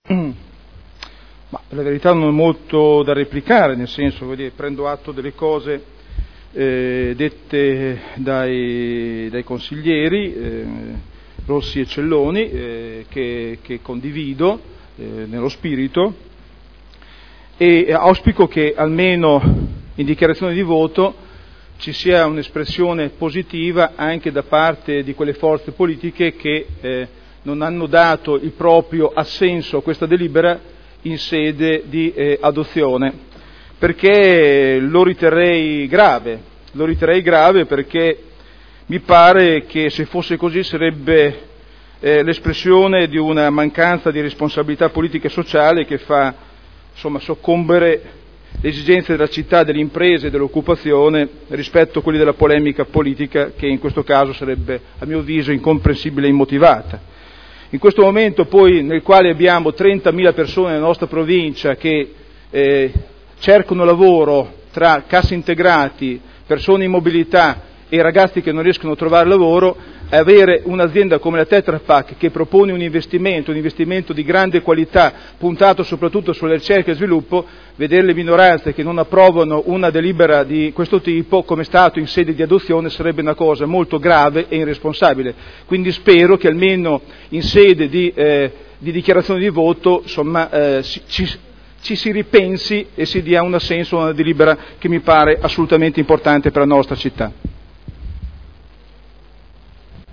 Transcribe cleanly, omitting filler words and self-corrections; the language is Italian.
Ma per la verità non ho molto da replicare, nel senso, prendo atto delle cose dette dai consiglieri Rossi e Celloni, che condivido nello spirito, e auspico che almeno in dichiarazione di voto ci sia un'espressione positiva anche da parte di quelle forze politiche che non hanno dato il proprio assenso a questa delibera in sede di adozione, perché lo riterrei grave perché mi pare che se fosse così sarebbe l'espressione di una mancanza di responsabilità politica e sociale che fa soccombere le esigenze della città, delle imprese e dell'occupazione rispetto a quelli della polemica politica, che in questo caso sarebbe, a mio avviso, incomprensibile e immotivata. In questo momento poi nel quale abbiamo 30.000 persone nella nostra provincia che cercano lavoro tra cassaintegrati, persone in mobilità e ragazzi che non riescono a trovare lavoro, avere un'azienda come la Tetra Pak che propone un investimento di grande qualità puntato soprattutto sulla ricerca e sviluppo, vedere le minoranze che non approvano una delibera di questo tipo come Stato in sede di adozione sarebbe una cosa molto grave e irresponsabile. Quindi spero che almeno in sede di dichiarazione di voto ci si ripensi e si dia un assenso a una delibera che mi pare assolutamente importante per la nostra città.